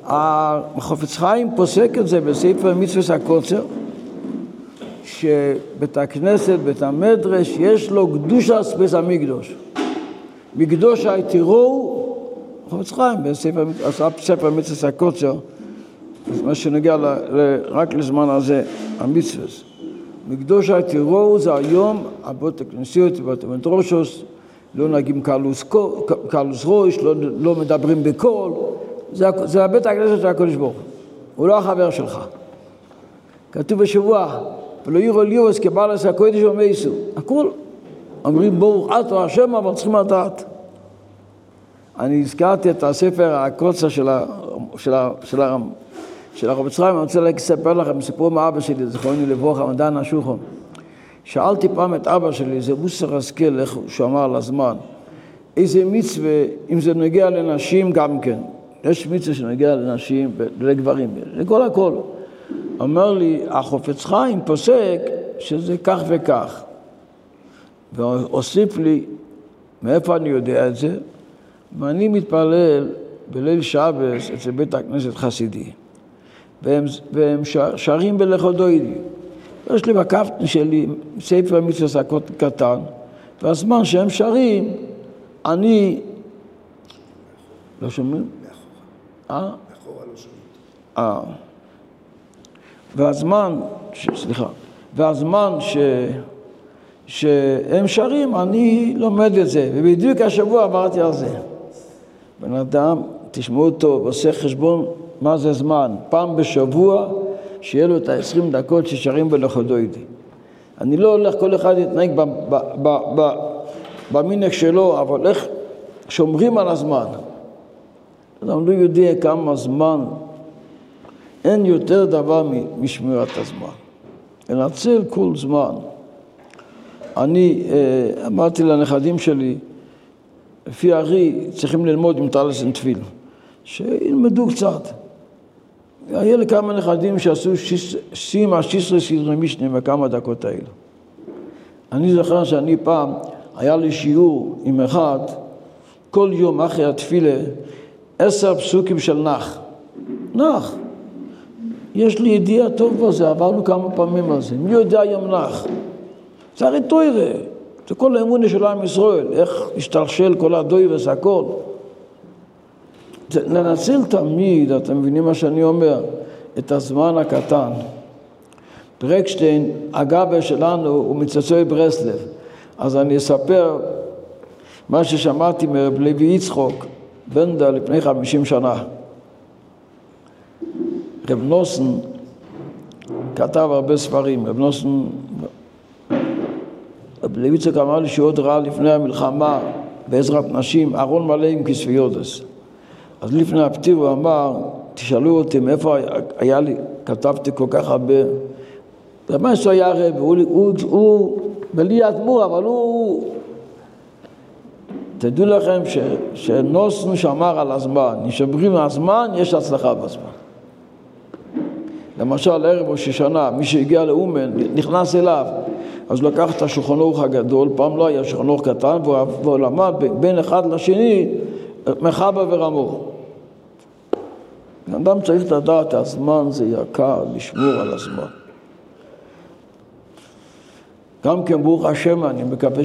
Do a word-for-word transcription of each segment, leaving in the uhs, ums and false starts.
החפץ חיים פוסק את זה בספר מצוות הקוצר, שבית הכנסת, בית המדרש, יש לו קדושת בית המקדוש. מקדוש תראו, חפץ חיים, בספר מצוות הקוצר, מה שנגיע ל, ל, רק לזמן הזה, המצוות. מקדוש תראו זה היום, הבית הכנסיות, בית המדרשוס, לא נגיד קלוס, קלוס ראש, לא, לא מדברים בקול, זה, זה הבית הכנסת של הקדוש ברוך הוא, הוא לא החבר שלך. כתוב בשבוע, ולא יראו ליאוס כבעל עשה הקודש ומייסו, הכל. אומרים ברוך אתה השם, אבל צריכים לדעת. אני הזכרתי את הספר הקוצר של ה... של ה... של ה... של הרב חיים, אני רוצה לספר לכם, סיפור מאבא שלי, זכרוני לברכה, מדען השוחון. שאלתי פעם את אבא שלי, זה מוסר השכל, איך שהוא אמר על הזמן, איזה מצווה, אם זה נגיע לנשים גם כן, יש מצווה שנגיע לנשים ולגברים, לכל הכל. אומר לי, החפץ חיים פוסק שזה כך וכך. והוסיף לי, מאיפה אני יודע את זה? ואני מתפלל בליל שבת אצל בית הכנסת חסידי. והם, והם שרים בלכודוידי. יש לי בקפטן שלי ספר מצוות קטן, והזמן שהם שרים, אני... לא שומעים? מאחורה. אה? מאחורה לא שומעים. אה. והזמן, ש... סליחה, והזמן ש... שהם שרים, אני לומד את זה, ובדיוק השבוע עברתי על זה. בן אדם, תשמעו טוב, עושה חשבון מה זה זמן, פעם בשבוע, שיהיה לו את ה-עשרים דקות ששרים בלכודוידי. אני לא הולך כל אחד להתנהג במינק שלו, אבל איך שומרים על הזמן. אדם לא יודע כמה זמן, אין יותר דבר משמירת הזמן. לנצל כל זמן. אני אמרתי לנכדים שלי, לפי הרי צריכים ללמוד עם טלסן תפיל, שילמדו קצת. היה לי כמה נכדים שעשו שימה, שיסרי סדרי משנה בכמה דקות האלה. אני זוכר שאני פעם, היה לי שיעור עם אחד, כל יום אחרי התפילה, עשר פסוקים של נח. נח. יש לי ידיעה טוב בזה, עברנו כמה פעמים על זה. מי יודע יום נח? זה הרי תוירה. זה כל האמונה של עם ישראל. איך השתלשל כל הדוירס, הכל. לנצל תמיד, אתם מבינים מה שאני אומר, את הזמן הקטן. ברקשטיין, הגבר שלנו הוא מצצוי ברסלב. אז אני אספר מה ששמעתי מרב לוי יצחוק, בנדה לפני חמישים שנה. רב נוסן כתב הרבה ספרים. רב נוסן, רב לוי יצחוק אמר לי שעוד ראה לפני המלחמה בעזרת נשים, ארון מלא עם כספיודס. אז לפני הפטיר הוא אמר, תשאלו אותי מאיפה היה לי, כתבתי כל כך הרבה. רבי יצחוק היה רב, הוא, הוא, הוא בלי אדמו"ר, אבל הוא... תדעו לכם ש, שנוסן שמר על הזמן, נשברים על הזמן, יש הצלחה בזמן. למשל, ערב ראש השנה, מי שהגיע לאומן, נכנס אליו, אז לקח את השולחן אורך הגדול, פעם לא היה שולחן אורך קטן, והוא למד בין אחד לשני, מחבה ורמו. אדם צריך לדעת, הזמן זה יקר, לשמור על הזמן. גם כן ברוך השם, אני מקווה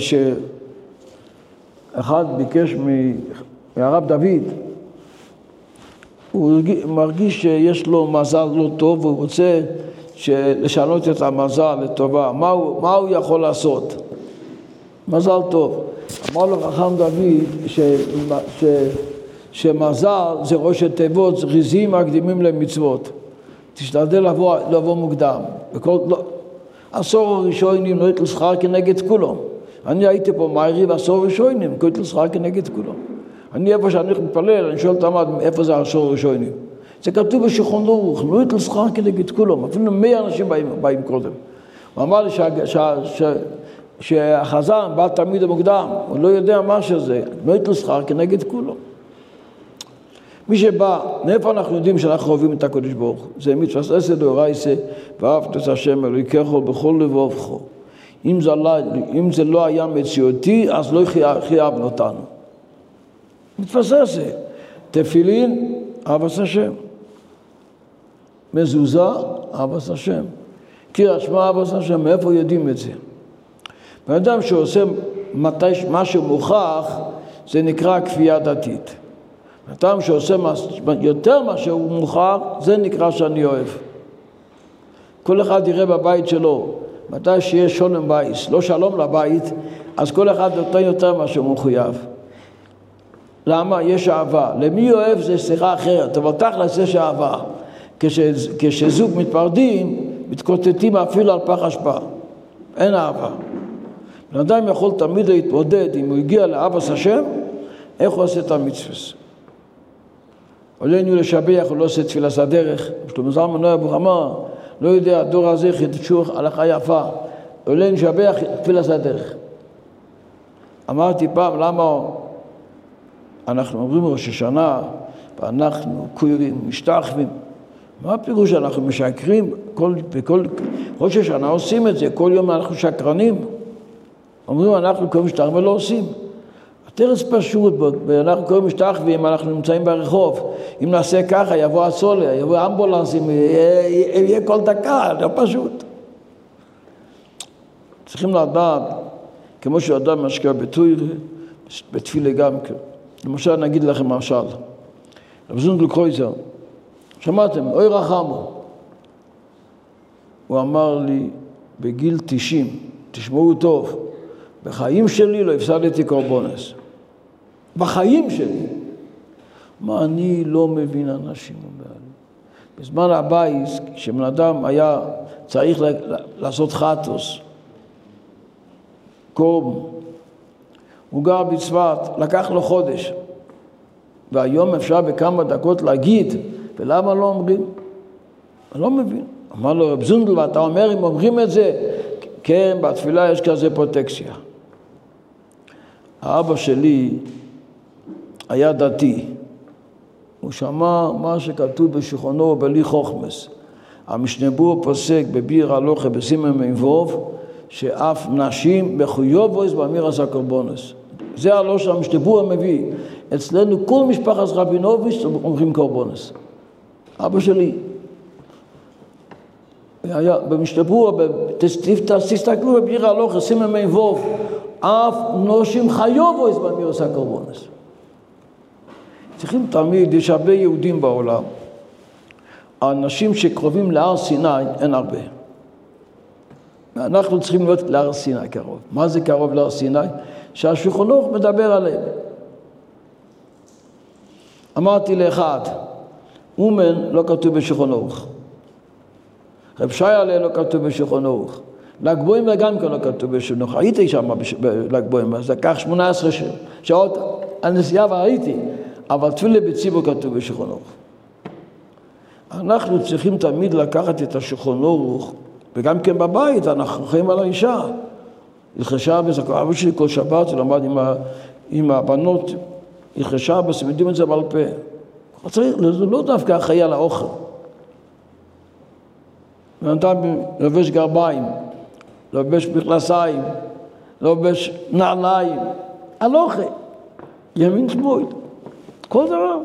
שאחד ביקש מהרב דוד, הוא מרגיש שיש לו מזל לא טוב, והוא רוצה לשנות את המזל לטובה. מה הוא, מה הוא יכול לעשות? מזל טוב. אמר לו חכם דוד ש, ש, שמזל זה ראשי תיבות, זריזים מקדימים למצוות. תשתדל לבוא, לבוא מוקדם. בכל, לא, עשור הראשונים לא יתל שכר כנגד כולם. אני הייתי פה מעריב עשור הראשונים, לא יתל שכר כנגד כולם. אני איפה שאני מתפלל, אני שואל תמיד איפה זה העשור הראשונים. זה כתוב בשולחן ערוך, לא יתל שכר כנגד כולם. אפילו מאה אנשים באים, באים קודם. הוא אמר לי שה, שה, שה, שהחזן בא תמיד המוקדם, הוא לא יודע מה שזה, לא יתל שכר כנגד כולם. מי שבא, מאיפה אנחנו יודעים שאנחנו אוהבים את הקדוש ברוך הוא? זה מצוות עשה דאורייתא, ואהבת את השם אלוהיך בכל לבבך. אם זה לא, אם זה לא היה מציאותי, אז לא חייבנו אותנו. מתפסס זה. תפילין, אהבת השם. מזוזה, אהבת השם. קריאת שמע אהבת השם, מאיפה יודעים את זה? בן אדם שעושה מתי, משהו מוכח, זה נקרא כפייה דתית. בן אדם שעושה יותר משהו מוכח, זה נקרא שאני אוהב. כל אחד יראה בבית שלו, מתי שיש שולם בייס, לא שלום לבית, אז כל אחד נותן יותר משהו מחויב. למה? יש אהבה. למי אוהב זה שיחה אחרת, אבל תכל'ס יש אהבה. כש, כשזוג מתפרדים, מתקוטטים אפילו על פח אשפה. אין אהבה. בן אדם יכול תמיד להתמודד, אם הוא הגיע לאהבת השם, איך הוא עושה את המצווה. עלינו לשבח, הוא לא עושה תפילת הדרך. שלמה זלמן אוירבך אמר, לא יודע, הדור הזה חידשו הלכה יפה. עלינו לשבח תפילת הדרך. אמרתי פעם, למה אנחנו אומרים ראש השנה, ואנחנו כוירים, משתחווים. מה הפירוש? אנחנו משקרים, כל, בכל ראש השנה עושים את זה, כל יום אנחנו שקרנים. אומרים, אנחנו כל משתחווים ולא עושים. התרס פשוט, ואנחנו כל משתחווים, אנחנו נמצאים ברחוב. אם נעשה ככה, יבוא הסולה, יבוא אמבולנסים, יהיה, יהיה כל דקה, זה פשוט. צריכים לדעת, כמו שאדם משקיע בתוירה, בתפילה גם כן. למשל, נגיד לכם משל. רב זונדל קרויזר, שמעתם, אוי רחמו. הוא אמר לי, בגיל תשעים, תשמעו טוב, בחיים שלי לא הפסדתי קורבנס. בחיים שלי. מה, אני לא מבין אנשים. בזמן הבייס, כשבן אדם היה צריך לעשות חטוס, קורבן, הוא גר בצפת, לקח לו חודש. והיום אפשר בכמה דקות להגיד, ולמה לא אומרים? אני לא מבין. אמר לו, רב זונדל, ואתה אומר, אם אומרים את זה, כן, בתפילה יש כזה פרוטקציה. האבא שלי היה דתי. הוא שמע מה שכתוב בשולחנו בלי חוכמס. המשנה בור פוסק בביר הלוכה בסימן מבוב, שאף נשים מחויבוס באמירת הקורבנס. זה הלא שהמשנה בור מביא. אצלנו כל משפחת רבינוביץ' אומרים קורבנס. אבא שלי היה במשנה בור, תסתכלו בביר הלוכה סימן מבוב, אף נשים חיובוס באמירת הקורבנס. צריכים תמיד, יש הרבה יהודים בעולם. האנשים שקרובים להר סיני אין הרבה. אנחנו צריכים להיות להר סיני קרוב. מה זה קרוב להר סיני? שהשולחן ערוך מדבר עליהם. אמרתי לאחד, אומן לא כתוב בשולחן ערוך. רב שיילה לא כתוב בשולחן ערוך. ל"ג בעומר גם כן לא כתוב בשולחן ערוך. הייתי שם בל"ג בעומר, זה לקח שמונה עשרה שעות הנסיעה והייתי. אבל תפילה בציבור כתוב בשולחן ערוך. אנחנו צריכים תמיד לקחת את השולחן ערוך, וגם כן בבית, אנחנו חיים על האישה. הלכשה בזכו, אבא שלי כל שבת, הוא למד עם, ה, עם הבנות, הלכשה בס, יודעים את זה בעל פה. צריך, זה לא דווקא אחראי על האוכל. ואתה לובש גרביים, לובש מכנסיים, לובש נעליים, על אוכל, ימין שמאל. כל דבר.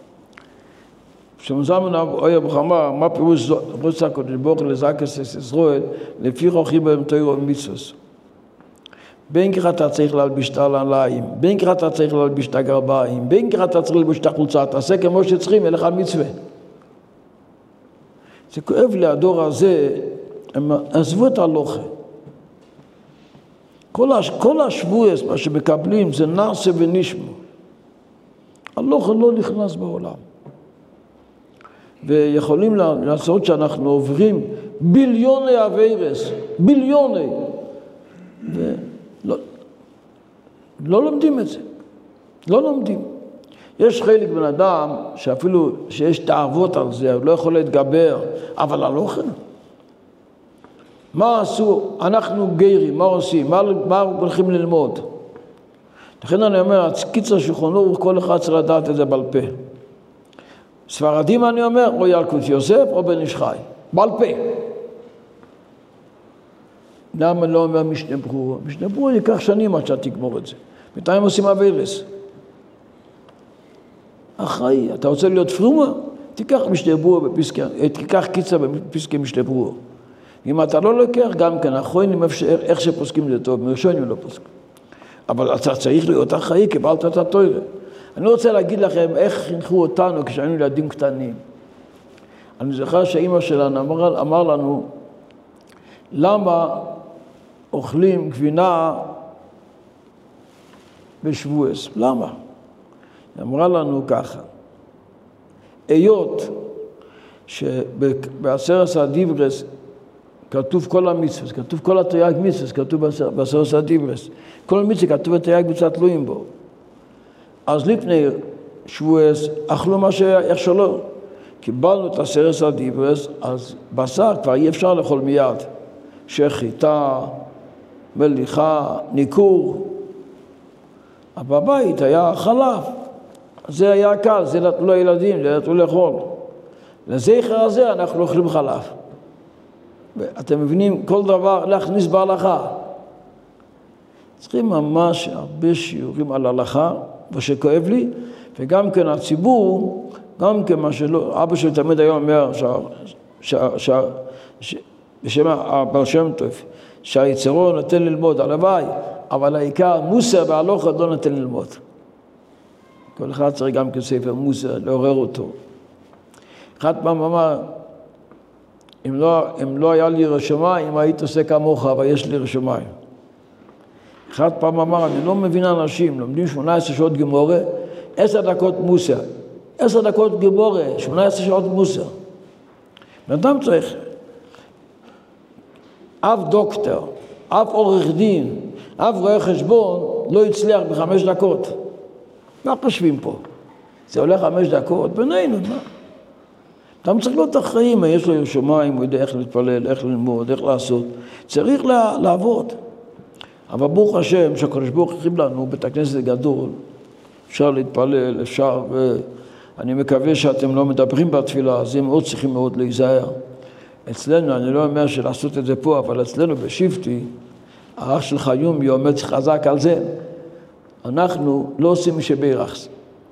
שמזמן אוירבך אמר, מה פירוש רוצה הקדוש ברוך הוא לזכס את ישראל, לפי חוכים בהם תורה ומצוות. בין כך אתה צריך להלביש את הנעליים, בין כך אתה צריך להלביש את הגרביים, בין כך אתה צריך להלביש את החולצה, תעשה כמו שצריכים, אין לך מצווה. זה כואב לי, הדור הזה, הם עזבו את הלוכה. כל, הש, כל השבועס, מה שמקבלים, זה נעשה ונשמו. הלוכה לא נכנס בעולם. ויכולים לעשות שאנחנו עוברים ביליוני עבירס, ביליוני. ולא לא לומדים את זה. לא לומדים. יש חלק בן אדם שאפילו שיש תאוות על זה, הוא לא יכול להתגבר, אבל הלוכה. מה עשו? אנחנו גיירים, מה עושים? מה, מה הולכים ללמוד? לכן אני אומר, קיצר שולחן ערוך, כל אחד צריך לדעת את זה בעל פה. ספרדים אני אומר, או ילקוט יוסף או בן איש חי. בעל פה. למה לא אומר משנה ברורה? משנה ברורה ייקח שנים עד שאתה תגמור את זה. מתי עושים אבירס? אחראי, אתה רוצה להיות פרומה? תיקח משנה ברורה בפסקי, תיקח קיצה בפסקי משנה ברורה. אם אתה לא לוקח, גם כן, האחרונים איך שפוסקים זה טוב, מראשונים לא פוסקים. אבל אתה צריך להיות אחראי, קיבלת את התורה. אני רוצה להגיד לכם איך חינכו אותנו כשהיינו ילדים קטנים. אני זוכר שאמא שלנו אמר, אמר לנו, למה אוכלים גבינה בשבועס? למה? היא אמרה לנו ככה, היות שבעשרת הדיברס כתוב כל המצוות, כתוב כל התרי"ג מצוות, כתוב בעשרת הדיברס, כל מצוות כתוב התרי"ג מצוות תלויים בו. אז לפני שבועס אכלו מה שאיך שלא. קיבלנו את עשרת הדיברס, אז בשר כבר אי אפשר לאכול מיד. שחיטה, מליחה, ניקור. אבל בבית היה חלב. זה היה קל, זה נתנו לילדים, זה נתנו לאכול. לזכר הזה אנחנו אוכלים חלב. אתם מבינים, כל דבר להכניס בהלכה. צריכים ממש הרבה שיעורים על הלכה, ושכואב לי, וגם כן הציבור, גם כן מה שלא, אבא שלי תמיד היום אומר, בשם הבעל שם טוב, שהיצרו נתן ללמוד, הלוואי, אבל העיקר מוסר והלוכה לא נתן ללמוד. כל אחד צריך גם כספר מוסר, לעורר אותו. אחד פעם אמר, אם לא, אם לא היה לי רשמיים, היית עושה כמוך, אבל יש לי רשמיים. אחד פעם אמר, אני לא מבין אנשים, לומדים שמונה עשרה שעות גמורה, עשר דקות מוסר. עשר דקות גמורה, שמונה עשרה שעות מוסר. אדם צריך, אף דוקטור, אף עורך דין, אף רואה חשבון, לא יצליח בחמש דקות. מה חושבים פה? זה עולה חמש דקות, בינינו, מה? אדם צריך להיות אחראים, יש לו ירשמיים, הוא יודע איך להתפלל, איך ללמוד, איך לעשות. צריך לעבוד. אבל ברוך השם, שהקדוש ברוך הוא הכין לנו בית הכנסת גדול, אפשר להתפלל, אפשר, ואני מקווה שאתם לא מדברים בתפילה, אז הם מאוד צריכים מאוד להיזהר. אצלנו, אני לא אומר שלעשות את זה פה, אבל אצלנו בשבטי, האח של חיומי עומד חזק על זה, אנחנו לא עושים משבירח.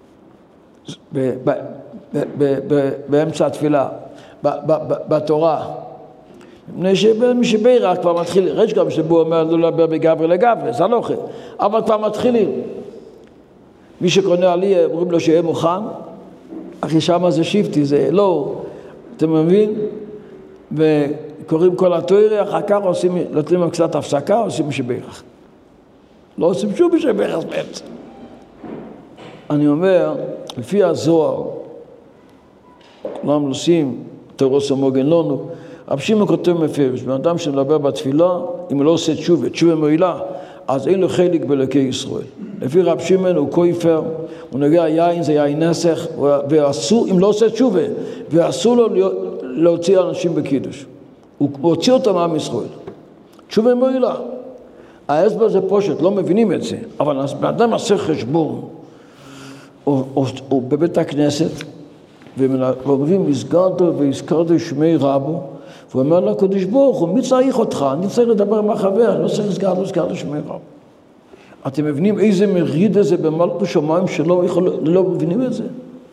באמצע התפילה, בתורה. מפני שמשבירח כבר מתחיל, רש גם שבו אומר לא לדבר בגברי לגברי, זה לא אוכל, אבל כבר מתחילים. מי שקונה עלי, אומרים לו שיהיה מוכן, אחי שמה זה שבטי, זה לא, אתם מבין? וקוראים כל התורה, אחר כך עושים, נותנים קצת הפסקה, עושים משבירח. לא עושים שום משבירח באמצע. אני אומר, לפי הזוהר, כולם עושים תירוס המוגן לנו, רב שמעון כותב מפרש, בן אדם שמדבר בתפילה, אם הוא לא עושה תשובה, תשובה מועילה, אז אין לו חלק באלוקי ישראל. לפי רב שמעון הוא כופר, הוא נוגע יין, זה יין נסך, ואסור, אם לא עושה תשובה, ואסור לו להוציא אנשים בקידוש. הוא הוציא אותם מעם ישראל. תשובה מועילה. ההסבר זה פושט, לא מבינים את זה, אבל בן אדם עושה חשבון, הוא בבית הכנסת, ואומרים, הסגרתו והזכרתו שמי רבו, והוא אומר לו, הקדוש ברוך הוא, מי צריך אותך? אני צריך לדבר עם החבר, אני לא צריך הסגרתו, הסגרתו שמי רבו. אתם מבינים איזה מריד זה במלכות שמיים שלא לא מבינים את זה?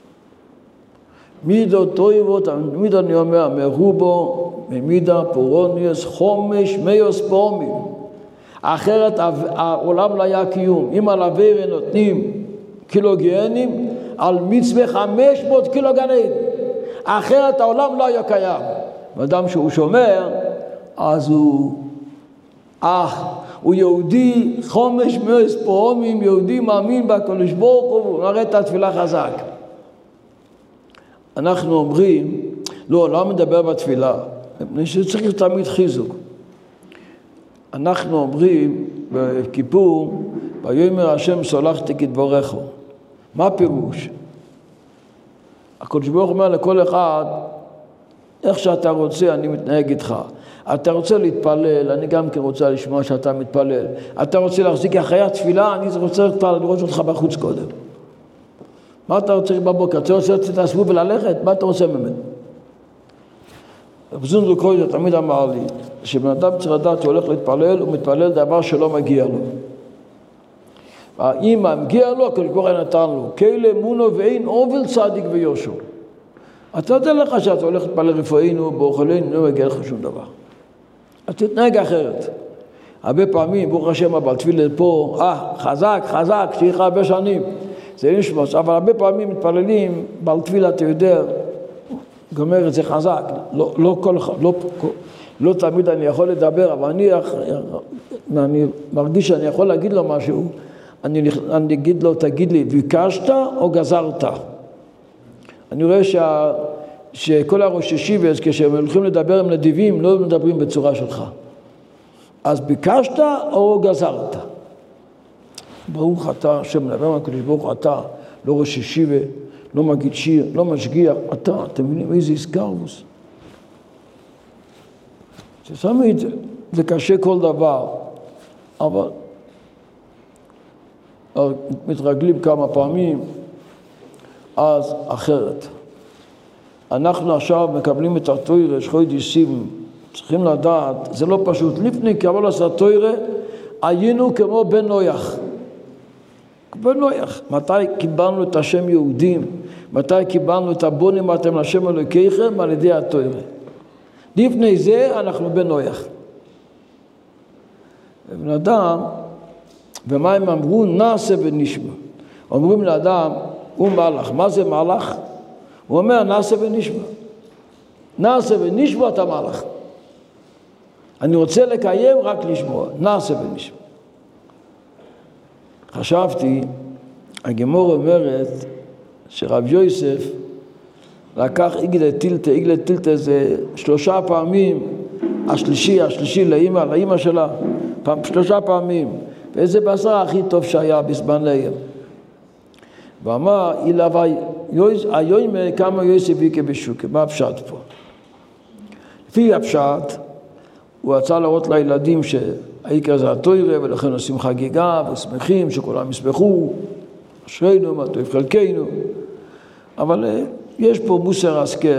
מידו טויבות, מידו אני אומר, מרובו, ממידה, פורוניוס, חומש, מיוס פורמים. אחרת העולם לא היה קיום. אם על עבירה נותנים קילוגיינים, על מצווה חמש מאות קילו גנאים. אחרת העולם לא היה קיים. ואדם שהוא שומר, אז הוא אח, הוא יהודי, חומש מיוס פורמים, יהודי מאמין בקדוש ברוך הוא, הוא מראה את התפילה חזק. אנחנו אומרים, לא, לא מדבר בתפילה, מפני שצריך תמיד חיזוק. אנחנו אומרים בכיפור, ויאמר השם סולחתי כדבריך. מה פירוש? הקדוש ברוך הוא אומר לכל אחד, איך שאתה רוצה, אני מתנהג איתך. אתה רוצה להתפלל, אני גם כן רוצה לשמוע שאתה מתפלל. אתה רוצה להחזיק אחרי התפילה, אני רוצה לראות אותך בחוץ קודם. מה אתה רוצה בבוקר? אתה רוצה שתעשבו וללכת? מה אתה רוצה ממנו? בזון דוקוי תמיד אמר לי, שבן אדם צריך לדעת שהוא הולך להתפלל, הוא מתפלל דבר שלא מגיע לו. אם מגיע לו, כל קורא נתן לו. כאלה מונו ואין עובל צדיק ויושו. אתה יודע לך שאתה הולך להתפלל רפואינו, באוכלנו, לא מגיע לך שום דבר. אתה תתנהג אחרת. הרבה פעמים, ברוך השם, הבעל תפילה פה, אה, חזק, חזק, שיהיה לך הרבה שנים. זה נשמע, אבל הרבה פעמים מתפללים, בעל תפילה, אתה יודע, גומר את זה חזק. לא, לא, כל, לא, לא תמיד אני יכול לדבר, אבל אני, אני מרגיש שאני יכול להגיד לו משהו, אני, אני אגיד לו, תגיד לי, ביקשת או גזרת? אני רואה שה, שכל הראש ישיבס, כשהם הולכים לדבר עם נדיבים, לא מדברים בצורה שלך. אז ביקשת או גזרת? ברוך אתה, השם מדבר מהקדוש ברוך אתה, לא ראש ישיבה, לא מגיד שיר, לא משגיח, אתה, אתם מבינים איזה איסקרוס? שתמיד זה קשה כל דבר, אבל מתרגלים כמה פעמים, אז אחרת. אנחנו עכשיו מקבלים את התורה, שחודש סיבוב, צריכים לדעת, זה לא פשוט. לפני קבלת התורה, היינו כמו בן נויח. בן נויח. מתי קיבלנו את השם יהודים? מתי קיבלנו את הבונים אתם לשם אלוקיכם? על ידי התורה. לפני זה אנחנו בן נויח. ובן אדם, ומה הם אמרו? נעשה ונשמע. אומרים לאדם, הוא מלאך. מה זה מלאך? הוא אומר, נעשה ונשמע. נעשה ונשמע אתה מלאך. אני רוצה לקיים רק לשמוע. נעשה ונשמע. חשבתי, הגמור אומרת שרב יוסף לקח עגלה טילטה, עגלה טילטה זה שלושה פעמים, השלישי, השלישי לאמא, לאמא שלה, פעם, שלושה פעמים, ואיזה בשר הכי טוב שהיה בזמן לאם. ואמר, אילבה, היום כמה יוסף יקה בשוקה, מה הפשט פה? לפי הפשט, הוא רצה להראות לילדים שהעיקר זה התורה, ולכן עושים חגיגה ושמחים, שכולם ישמחו, אשרינו, מה טוב חלקנו. אבל יש פה מוסר השכל.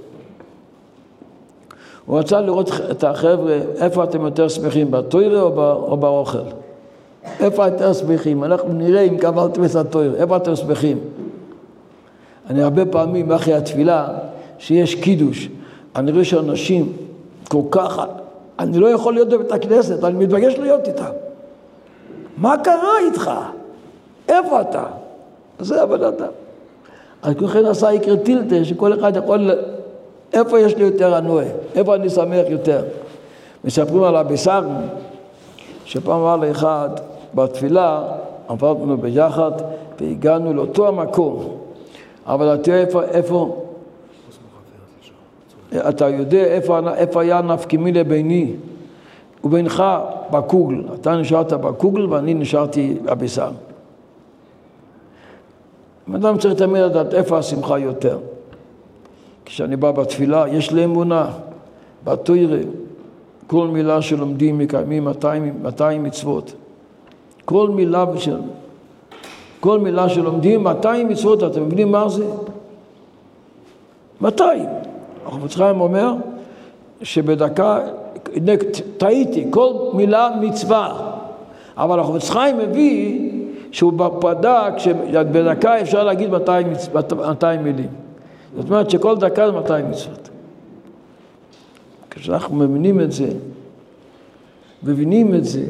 הוא רצה לראות את החבר'ה, איפה אתם יותר שמחים, בתורה או באוכל? איפה אתם שמחים? אנחנו נראה אם קבלתם את התורה, איפה אתם שמחים? אני הרבה פעמים אחרי התפילה, שיש קידוש, אני רואה שאנשים כל כך, אני לא יכול להיות בבית הכנסת, אני מתבקש להיות איתם. מה קרה איתך? איפה אתה? זה הבן אדם. אז כולכן עשה יקרה טילטה, שכל אחד יכול, איפה יש לי יותר ענוע? איפה אני שמח יותר? מספרים על הבשר, שפעם אמר לאחד, בתפילה, עברנו ביחד, והגענו לאותו המקום. אבל אתה יודע איפה, איפה, אתה יודע איפה, איפה היה נפקמילה ביני ובינך בקוגל. אתה נשארת בקוגל ואני נשארתי בבשר. אדם צריך תמיד לדעת איפה השמחה יותר. כשאני בא בתפילה, יש לי אמונה, בתורה, כל מילה שלומדים מקיימים מאתיים מצוות. כל מילה של, כל מילה שלומדים מאתיים מצוות, אתם מבינים מה זה? מאתיים. החפץ חיים אומר שבדקה, טעיתי, כל מילה מצווה. אבל החפץ חיים מביא שהוא בדק שבדקה אפשר להגיד מאתיים מילים. זאת אומרת שכל דקה זה מאתיים מצוות. כשאנחנו מבינים את זה, מבינים את זה,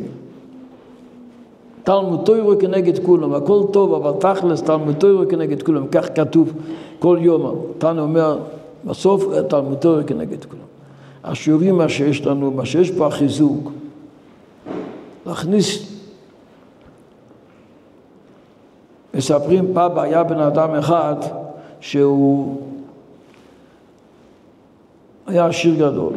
תלמוד תורה כנגד כולם, הכל טוב, אבל תכלס תלמוד תורה כנגד כולם, כך כתוב כל יום. תנו אומר, בסוף תלמוד תורה כנגד כולם. השיעורים מה שיש לנו, מה שיש פה החיזוק, להכניס, מספרים פעם, היה בן אדם אחד שהוא היה עשיר גדול.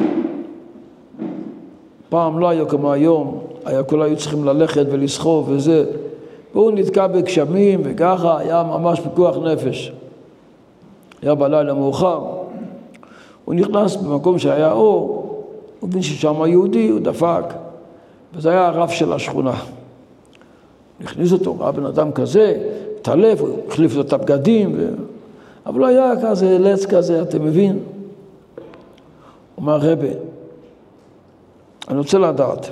פעם לא היה כמו היום, היה כל היו צריכים ללכת ולסחוב וזה, והוא נתקע בגשמים וככה, היה ממש פיקוח נפש. היה בלילה מאוחר, הוא נכנס במקום שהיה אור, הוא בין ששם יהודי, הוא דפק, וזה היה הרב של השכונה. נכניס אותו, ראה בן אדם כזה, תלף, הוא החליף את הבגדים, ו... אבל לא היה כזה לץ כזה, אתם מבין? הוא אומר, רבי, אני רוצה לדעת,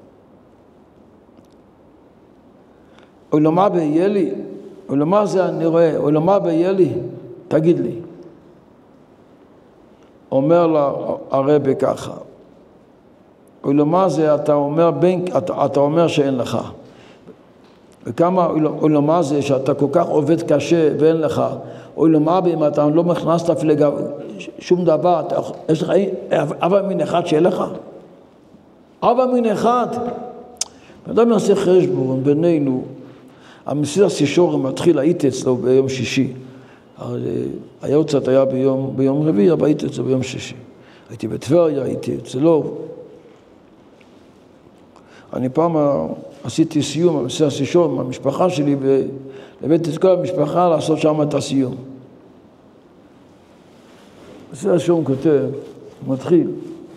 עולמה ביה לי, עולמה זה אני רואה, עולמה ביה לי, תגיד לי. אומר לה הרבי ככה, ולמה זה אתה אומר, בין, אתה, אתה אומר שאין לך. וכמה ולמה זה שאתה כל כך עובד קשה ואין לך, ולמה אם אתה לא מכנסת אפילו שום דבר, אתה, יש לך אבא מין אחד שאין לך? אבא מין אחד. אדם נעשה חשבון בינינו, המסיע סישורים מתחיל, הייתי אצלו ביום שישי. היה קצת היה ביום, ביום רביעי, אבל הייתי אצלו ביום שישי. הייתי בטבריה, הייתי אצלו. אני פעם עשיתי סיום, המסיע סישורים, עם המשפחה שלי, והבאתי את כל המשפחה לעשות שם את הסיום. המסיע סישורים כותב, מתחיל,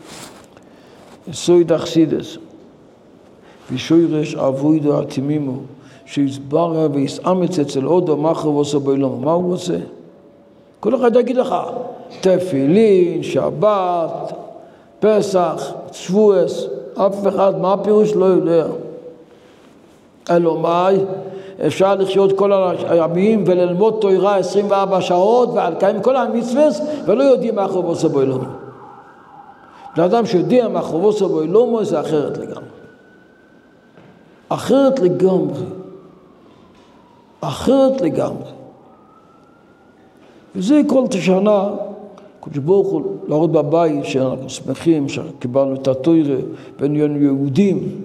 סויד אכסידס, ושוירש אבוידו התמימו, שיסבר ויסאמץ אצל עוד המחר ועושה בעולם. מה הוא עושה? כל אחד יגיד לך, תפילין, שבת, פסח, שבועס, אף אחד, מה הפירוש לא יודע. אלו מאי, אפשר לחיות כל הימים וללמוד תורה עשרים וארבע שעות ועל קיים כל המצוות ולא יודעים מה אחר ועושה בעולם. לאדם שיודע מה אחר ועושה בעולם זה אחרת לגמרי. אחרת לגמרי. אחרת לגמרי. וזה כל תשנה, קודש ברוך הוא להראות בבית שאנחנו שמחים שקיבלנו את התורה ונהיינו יהודים,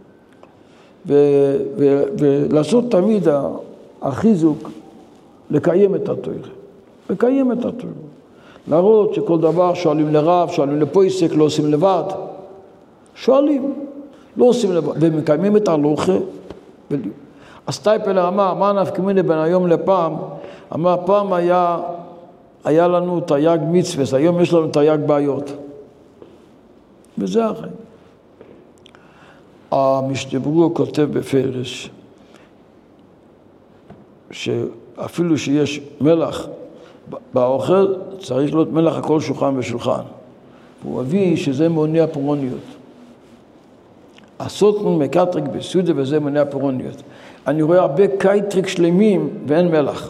ו- ו- ולעשות תמיד החיזוק לקיים את התורה. לקיים את התורה. להראות שכל דבר שואלים לרב, שואלים לפויסק, לא עושים לבד. שואלים, לא עושים לבד, ומקיימים את ההלכה. אז טייפלר אמר, מה נפקמיני בין היום לפעם? אמר, פעם היה, היה לנו תייג מצווה, היום יש לנו תייג בעיות. וזה החיים. המשתברו כותב בפרש, שאפילו שיש מלח באוכל, צריך להיות מלח הכל שולחן ושולחן. הוא הביא שזה מונע פורוניות. הסוטרון מקטריק בסודה וזה מונע פורוניות. אני רואה הרבה קייטריק שלמים ואין מלח.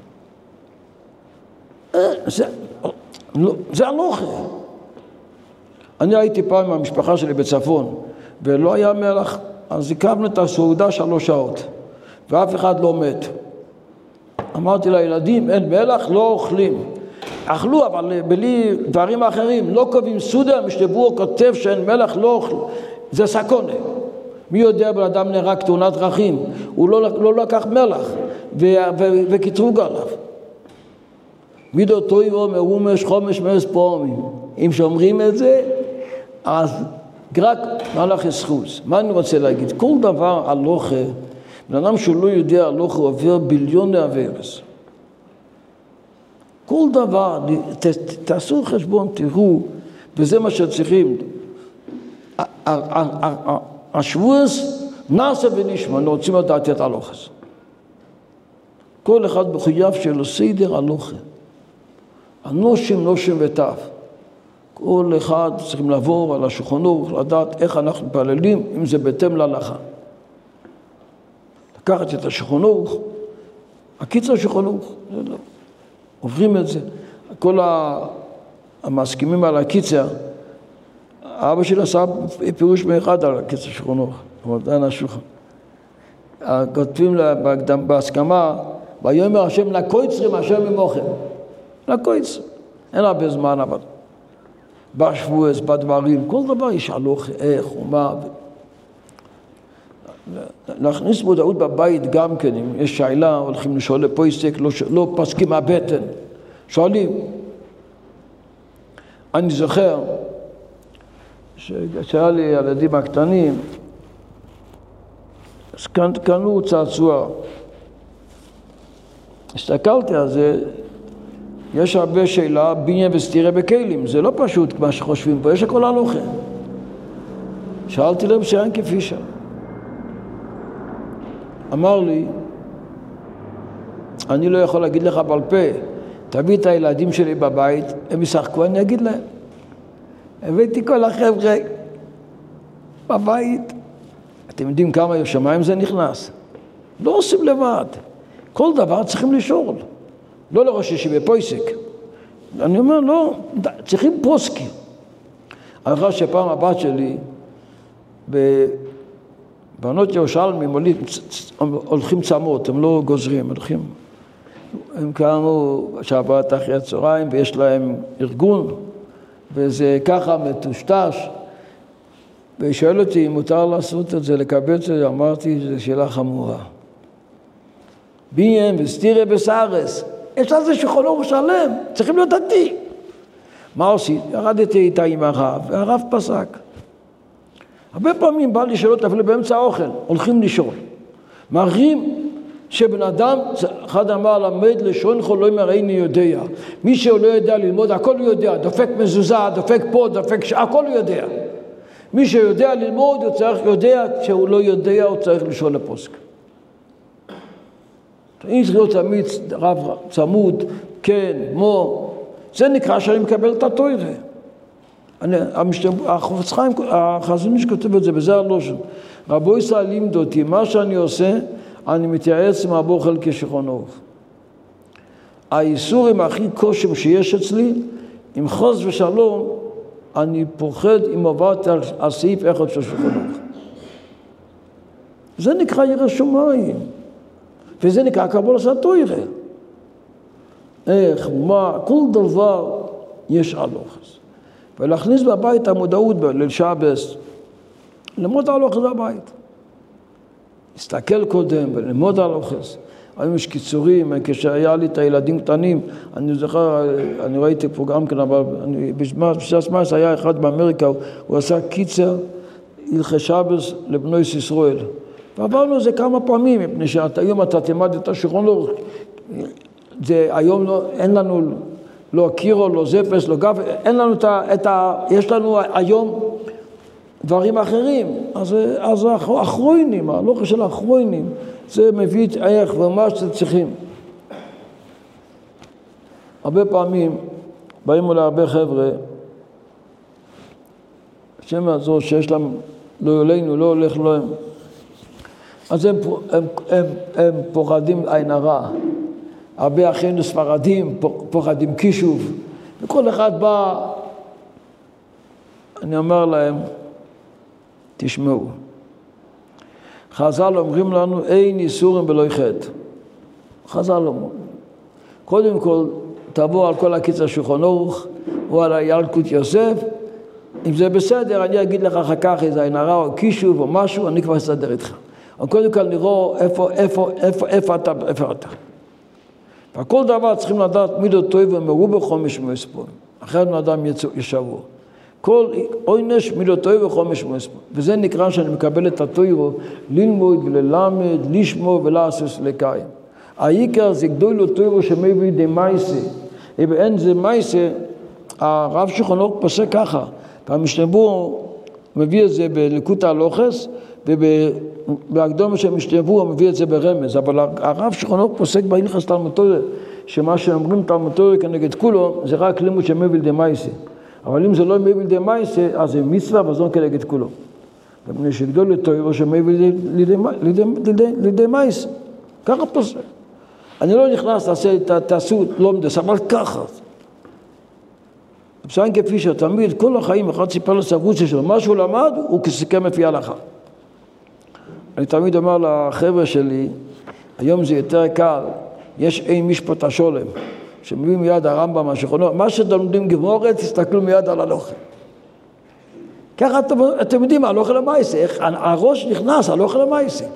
זה, זה הלוכה. אני הייתי פעם עם המשפחה שלי בצפון, ולא היה מלח, אז הקרבנו את הסעודה שלוש שעות, ואף אחד לא מת. אמרתי לילדים, אין מלח, לא אוכלים. אכלו, אבל בלי דברים אחרים, לא קובעים סעודה, משתברו כותב שאין מלח, לא אוכלו. זה סכונה. מי יודע בן אדם נהרג תאונת דרכים, הוא לא, לא לקח מלח, וכתרוג עליו. מידו טויבו מרומש חומש מרס פעמים. אם שאומרים את זה, אז רק מלך יסחוס. מה אני רוצה להגיד? כל דבר הלוכה, בן אדם שהוא לא יודע הלוכה, הוא עובר ביליוני עברס. כל דבר, ת, תעשו חשבון, תראו, וזה מה שצריכים. השבועס נעשה ונשמע, נוצאים לדעת את הלוחס. כל אחד בחויב שלו סדר הלוחה. הנושים, נושים וטף. כל אחד צריכים לעבור על השולחנות, לדעת איך אנחנו פעללים, אם זה בהתאם להלכה. לקחת את השולחנות, הקיצר השולחנות, עוברים את זה. כל המסכימים על הקיצר, אבא שלי עשה פירוש מאחד על הקיצר השולחנות, אבל עדיין השולחן. כותבים בהסכמה, ויאמר השם לקויצרים, השם ממוכם. לקויצרים. אין הרבה זמן, אבל בשבועס, בדברים, כל דבר יש הלוך, איך ומה. להכניס מודעות בבית גם כן, אם יש שאלה, הולכים לשאול לפויסק, לא, לא פסקים מהבטן. שואלים. אני זוכר, שהיה לי ילדים הקטנים, אז קנו צעצוע. הסתכלתי על זה, יש הרבה שאלה, בניין וסתירה בכלים, זה לא פשוט מה שחושבים פה, יש הכל הלוכה. שאלתי להם שאין כפי שם. אמר לי, אני לא יכול להגיד לך בעל פה, תביא את הילדים שלי בבית, הם ישחקו, אני אגיד להם. הבאתי כל החבר'ה בבית. אתם יודעים כמה שמיים זה נכנס? לא עושים לבד. כל דבר צריכים לשאול. לא לראש ישיבה פויסק. אני אומר, לא, צריכים פוסקים. אני חושב שפעם הבת שלי, בבנות ירושלמים הולכים צמות, הם לא גוזרים, הולכים. הם קמו שבת אחרי הצהריים ויש להם ארגון, וזה ככה מטושטש. והיא שואל אותי אם מותר לעשות את זה, לקבל את זה, אמרתי, זו שאלה חמורה. ביים וסתירה בסארס, יש לזה שולחן ערוך שלם, צריכים להיות דתי. מה עושים? ירדתי איתה עם הרב, והרב פסק. הרבה פעמים בא לי שאלות אפילו באמצע האוכל, הולכים לשאול. מראים שבן אדם, אחד אמר למד לשון כל לא אומר איני יודע. מי שלא יודע ללמוד, הכל הוא יודע, דופק מזוזה, דופק פה, דופק שם, הכל הוא יודע. מי שיודע ללמוד, הוא צריך, יודע, כשהוא לא יודע, הוא צריך לשאול לפוסק. אם צריך להיות תמיד רב צמוד, כן, מו, זה נקרא שאני מקבל את התורה. החפץ חיים, החזון איש כותב את זה, בזה הלושן. רבו ישראל לימד אותי, מה שאני עושה, אני מתייעץ עם רבו חלקי שולחן ערוך. האיסורים הכי קושם שיש אצלי, עם חוז ושלום, אני פוחד אם עברתי על הסעיף אחד של שולחן ערוך. זה נקרא ירא שמיים. וזה נקרא קבלת התורה. איך, מה, כל דבר יש הלוכס. ולהכניס בבית המודעות בליל שבס, ללמוד הלוכס בבית. להסתכל קודם וללמוד הלוכס. היום יש קיצורים, כשהיה לי את הילדים קטנים, אני זוכר, אני ראיתי פה גם כן, אבל בשעת מייס היה אחד באמריקה, הוא עשה קיצר הלכי שבס לבנויס ישראל. ועברנו זה כמה פעמים, מפני שהיום אתה תלמד את השולחן ערוך, זה היום לא, אין לנו לא קירו, לא זפס, לא גף, אין לנו את ה, את ה, יש לנו היום דברים אחרים, אז, אז האחרונים, הלוכה של האחרונים, זה מביא את ערך ומה שאתם צריכים. הרבה פעמים באים אולי הרבה חבר'ה, השם הזו שיש להם, לא יולנו, לא הולך להם, אז הם, הם, הם, הם פוחדים עין הרע. הרבה אחינו ספרדים פוחדים קישוב. וכל אחד בא, אני אומר להם, תשמעו. חז"ל אומרים לנו, אין איסורים בלא חטא. חז"ל אומרים. קודם כל, תבוא על כל הקיצר שולחן ערוך, או על ילקוט יוסף. אם זה בסדר, אני אגיד לך אחר כך איזה עין הרע או קישוב או משהו, אני כבר אסדר איתך. אבל קודם כל נראה איפה, איפה, איפה, איפה אתה, איפה אתה. וכל דבר צריכים לדעת מידות טוב ומרובה חומש מוספון. אחרת אדם ישבו. כל עונש מידות טוב וחומש מוספון. וזה נקרא שאני מקבל את התוירו, ללמוד וללמד, לשמו ולעשוס לקיים. העיקר זה גדול לו תוירו שמביא די מייסה. ואין זה מייסה, הרב שולחן ערוך פוסק ככה. והמשתבור מביא את זה בליקוט ההלוכס, ובהקדומה שהם השתברו הוא מביא את זה ברמז, אבל הרב שולחן ערוך פוסק בהלכות תלמוד תורה, שמה שאומרים תלמוד תורה כנגד כולו, זה רק לימוד שמביא לידי מעשה. אבל אם זה לא מביא לידי מעשה, אז זה מצווה וזון כנגד כולו. ומפני שגדול לתורה שמביא לידי מעשה. ככה פוסק. אני לא נכנס, תעשו לומדס, אבל ככה. פסק כפי שתמיד, כל החיים, אחד סיפר לסבוצה שלו, מה שהוא למד, הוא כסיכם לפי ההלכה. אני תמיד אומר לחבר'ה שלי, היום זה יותר קל, יש אין משפט השולם, שמביאים מיד הרמב"ם, השולחן, מה שתלמדים גמורת, תסתכלו מיד על הלוכה. ככה אתם, אתם יודעים, הלוכה למעשה, איך הראש נכנס, הלוכה למעשה.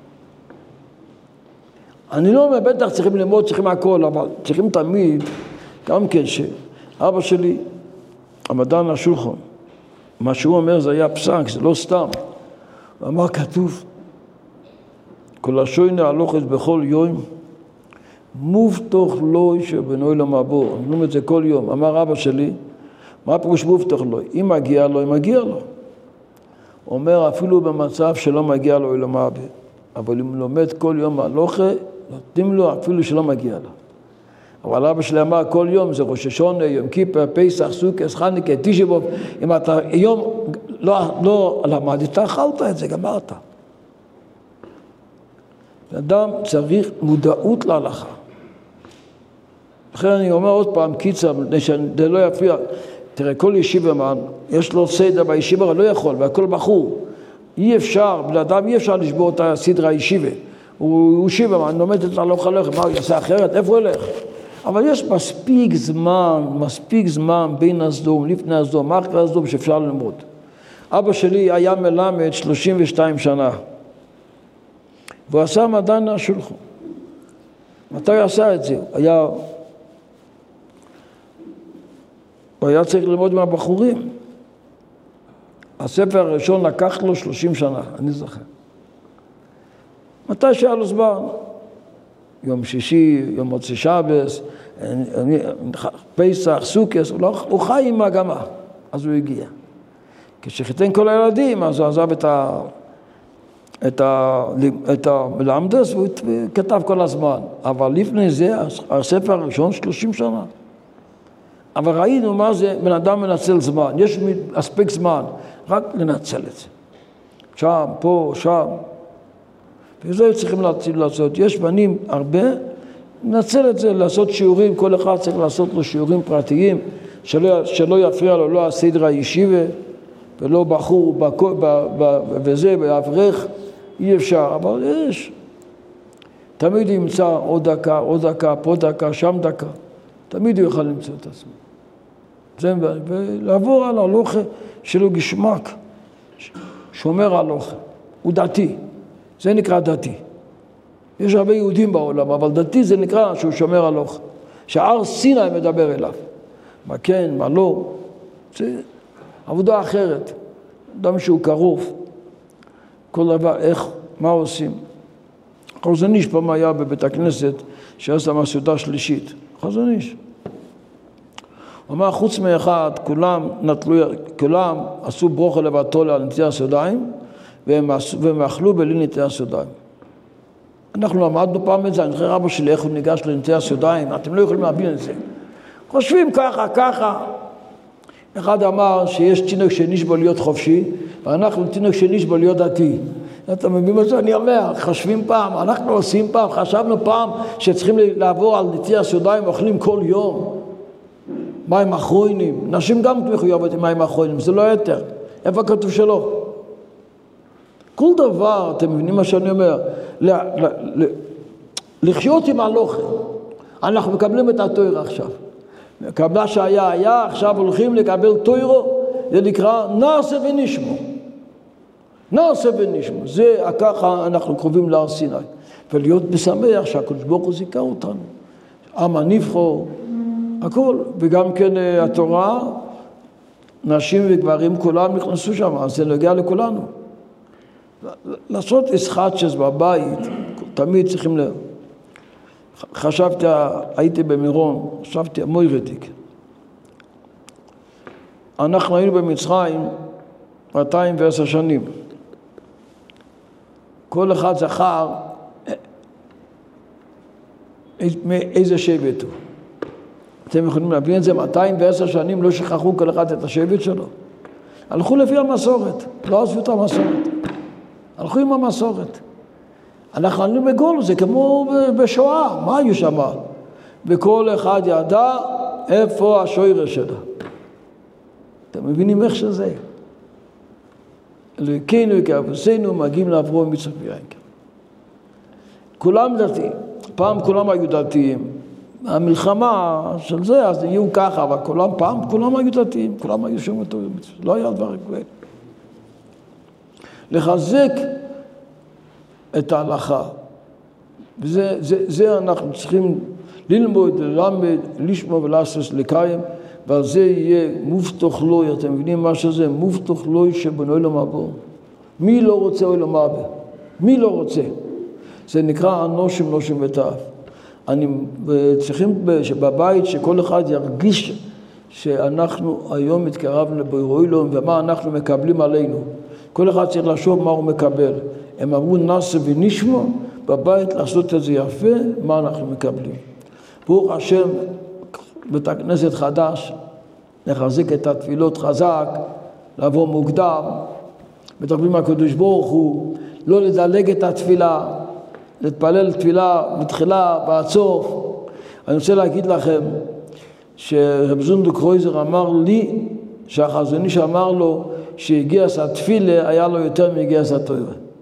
אני לא אומר, בטח צריכים ללמוד, צריכים הכל, אבל צריכים תמיד, גם כן שאבא שלי, המדען השולחן, מה שהוא אומר זה היה פסק, זה לא סתם. הוא אמר כתוב, כל השוינה הלוכת בכל יום, מובטח לוי שבנוי למבוא. אומרים את זה כל יום. אמר אבא שלי, מה פירוש מובטח לוי? אם מגיע לו, אם מגיע לו. הוא אומר, אפילו במצב שלא מגיע לו למבוא. אבל אם לומד כל יום הלוכה, נותנים לו אפילו שלא מגיע לו. אבל אבא שלי אמר, כל יום זה ראש השונה, יום כיפר, פסח, סוכות, חנוכה, תשעה באב. אם אתה יום לא, לא למדת, אכלת את זה, גמרת. אדם צריך מודעות להלכה. לכן אני אומר עוד פעם, קיצר, זה לא יפריע. תראה, כל ישיבה, man, יש לו סדר בישיבה, לא יכול, והכל בחור. אי אפשר, בן אדם אי אפשר לשבור את הסדרה הישיבה. הוא ישיבה, man, לומד את הלוך הלוך, מה הוא יעשה אחרת? איפה הוא הולך? אבל יש מספיק זמן, מספיק זמן בין הסדום, לפני הסדום, אחרי הסדום שאפשר ללמוד. אבא שלי היה מלמד שלושים ושתיים שנה. והוא עשה מדען השולחן. מתי הוא עשה את זה? היה... הוא היה צריך ללמוד מהבחורים. הספר הראשון לקח לו שלושים שנה, אני זוכר. מתי שהיה לו זמן? יום שישי, יום מוצאי שבס, פסח, סוכות, הוא, לא, הוא חי עם מגמה, אז הוא הגיע. כשחיתן כל הילדים, אז הוא עזב את ה... את ה... את המלמדס, והוא כתב כל הזמן. אבל לפני זה, הספר הראשון, שלושים שנה. אבל ראינו מה זה, בן אדם מנצל זמן. יש אספק זמן, רק לנצל את זה. שם, פה, שם. וזה צריכים לעשות. יש בנים הרבה, לנצל את זה, לעשות שיעורים, כל אחד צריך לעשות לו שיעורים פרטיים, שלא, שלא יפריע לו, לא הסדר הישיבה, ולא בחור, בק... ב... ב... וזה, באברך, אי אפשר, אבל יש. תמיד ימצא עוד דקה, עוד דקה, פה דקה, שם דקה. תמיד הוא יוכל למצוא את עצמו. זה, ולעבור על הלוכה שלו גשמק, שומר הלוכה. הוא דתי. זה נקרא דתי. יש הרבה יהודים בעולם, אבל דתי זה נקרא שהוא שומר הלוכה. שהר סיני מדבר אליו. מה כן, מה לא. זה עבודה אחרת. אדם שהוא קרוב. כל דבר, איך, מה עושים. חזון איש פעם היה בבית הכנסת, שעשה מסעודה שלישית. חזון איש. הוא אמר, חוץ מאחד, כולם נטלו, כולם עשו ברוכה לבטול על נטי הסודיים, והם, והם אכלו בלי נטי הסודיים. אנחנו למדנו פעם את זה, אני חושב רבו שלי, איך הוא ניגש לנטי הסודיים, אתם לא יכולים להבין את זה. חושבים ככה, ככה. אחד אמר שיש תינוק שנשבו להיות חופשי, ואנחנו תינוק שנשבו להיות דתי. אתה מבין מה שאני אומר? חשבים פעם, אנחנו עושים פעם, חשבנו פעם שצריכים לעבור על נטי הסודיים, אוכלים כל יום. מים אחרונים, נשים גם מחויבות עם מים אחרונים, זה לא יותר. איפה כתוב שלא? כל דבר, אתם מבינים מה שאני אומר? ל- ל- ל- לחיות עם הלוכה. אנחנו מקבלים את התורה עכשיו. קבלה שהיה היה, עכשיו הולכים לקבל תורה, זה נקרא נעשה ונשמו. נעשה ונשמו. זה ככה אנחנו קרובים להר סיני. ולהיות בשמח שהקדוש ברוך הוא זיכה אותנו. עם הנבחר, הכל. וגם כן התורה, נשים וגברים כולם נכנסו שם, אז זה נוגע לכולנו. לעשות אסחטשס בבית, תמיד צריכים ל... חשבתי, הייתי במירון, חשבתי, מוירדיק. אנחנו היינו במצרים מאתיים ועשר שנים. כל אחד זכר מאיזה שבט הוא. אתם יכולים להבין את זה, מאתיים ועשר שנים לא שכחו כל אחד את השבט שלו. הלכו לפי המסורת, לא עשו את המסורת. הלכו עם המסורת. אנחנו היינו בגול, זה כמו בשואה, מה היו שם? וכל אחד ידע איפה השוירה שלה. אתם מבינים איך שזה? אלוהינו כאבותינו מגיעים לאברהם מצחוק ויעקב. כולם דתיים, פעם כולם היו דתיים. המלחמה של זה, אז יהיו ככה, אבל כולם, פעם כולם היו דתיים, כולם היו שומעים אותו, לא היה דבר כזה. לחזק את ההלכה. וזה זה, זה אנחנו צריכים ללמוד, ללמד, לשמוע ולעשות לקיים, ועל זה יהיה מובטח לוי, אתם מבינים מה שזה? מובטח לוי שבנו עולם הבא. מי לא רוצה עולם הבא? מי לא רוצה? זה נקרא אנושים נושים וטף. אני צריכים שבבית שכל אחד ירגיש שאנחנו היום מתקרבנו לבורא עולם ומה אנחנו מקבלים עלינו. כל אחד צריך לחשוב מה הוא מקבל. הם אמרו נעשה ונשמע, בבית לעשות את זה יפה, מה אנחנו מקבלים. ברוך השם, בית הכנסת חדש, לחזק את התפילות חזק, לעבור מוקדם, מתקבלים הקדוש ברוך הוא, לא לדלג את התפילה, להתפלל תפילה מתחילה ועד סוף. אני רוצה להגיד לכם שרב זונדוק קרויזר אמר לי שהחזון איש אמר לו שהגיעס התפילה היה לו יותר מהגיעס התורה.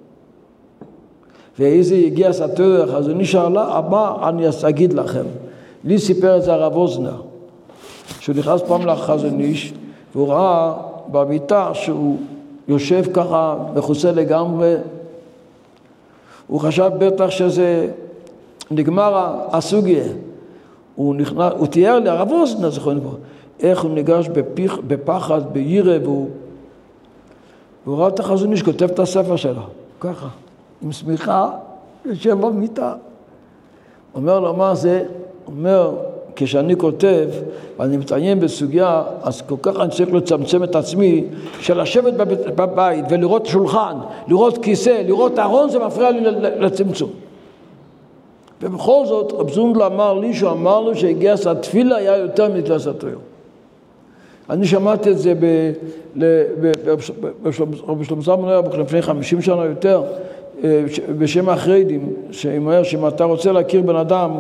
ואיזה הגיעס התורה החזון איש הבא אני אגיד לכם. לי סיפר את זה הרב אוזנר, שהוא נכנס פעם לחזון איש והוא ראה בביתה שהוא יושב ככה מחוסה לגמרי. הוא חשב בטח שזה נגמר הסוגיה. הוא, נכנס, הוא תיאר לי, הרב אוזנר זכרון פה, איך הוא ניגש בפיח, בפחד, בירא, והוא, והוא ראה את החזון איש, כותב את הספר שלו, ככה, עם סמיכה, יושב במיטה. אומר לו, מה זה? אומר, כשאני כותב, ואני מתעניין בסוגיה, אז כל כך אני צריך לצמצם את עצמי, של לשבת בבית, בבית ולראות שולחן, לראות כיסא, לראות ארון, זה מפריע לי לצמצום. ובכל זאת, רב זונדל אמר לי, שהוא אמר לו שהגיעס התפילה היה יותר מגיעס התורה. אני שמעתי את זה בשלום זלמן אוירבך לפני חמישים שנה יותר, בשם החרדים, שאומר שאם אתה רוצה להכיר בן אדם,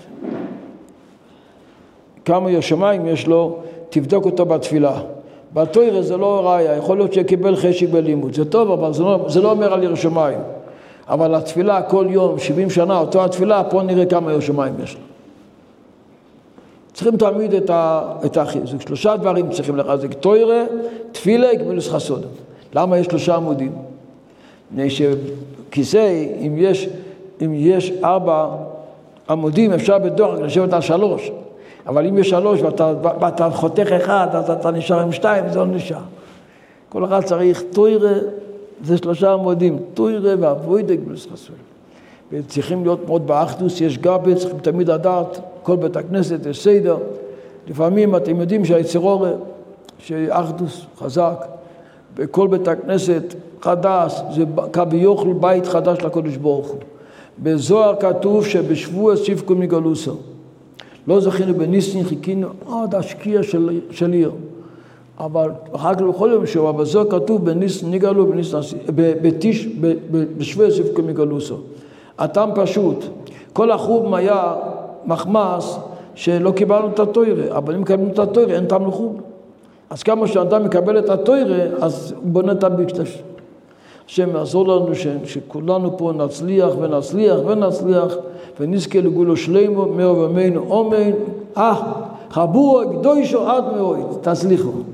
כמה ישמיים יש לו, תבדוק אותו בתפילה. בתורה זה לא ראיה, יכול להיות שקיבל חשק בלימוד. זה טוב, אבל זה לא, זה לא אומר על ירושמים. אבל התפילה כל יום, שבעים שנה, אותו התפילה, פה נראה כמה ירושמים יש לו. צריכים תמיד את החיזוק. שלושה דברים צריכים לחזק. תורה, תפילה, גמילוס חסוד. למה יש שלושה עמודים? בגלל שכיסא, אם יש, אם יש ארבע עמודים, אפשר בדוח לשבת על שלוש. אבל אם יש שלוש ואתה, ואתה חותך אחד, אז אתה נשאר עם שתיים, זה לא נשאר. כל אחד צריך תורה, זה שלושה עמודים, תורה ועבודה גמילוס חסוד. וצריכים להיות מאוד באחדוס, יש גבה, צריכים תמיד לדעת, כל בית הכנסת יש סדר. לפעמים אתם יודעים שהיצרור, שאחדוס חזק, בכל בית הכנסת חדש, זה כביכול בית חדש לקדוש ברוך הוא. בזוהר כתוב שבשבוע סיפקו מגלוסו. לא זכינו בניסים, חיכינו עד השקיע של, של עיר. אבל אחר כך בכל יום שבוע, בזוהר כתוב בניסים נגלו, בתיש, בשבוע סיפקו מגלוסו. הטעם פשוט, כל החום היה מחמס שלא קיבלנו את התורה, אבל אם מקבלנו את התורה אין טעם לחום. אז כמה שאדם מקבל את התורה, אז הוא בונה את הבקדש. השם יעזור לנו ש, שכולנו פה נצליח ונצליח ונצליח, ונזכה לגאולה שלמה, מאור ימינו אמן. אה, חבורה קדושו עד מאוד, תצליחו.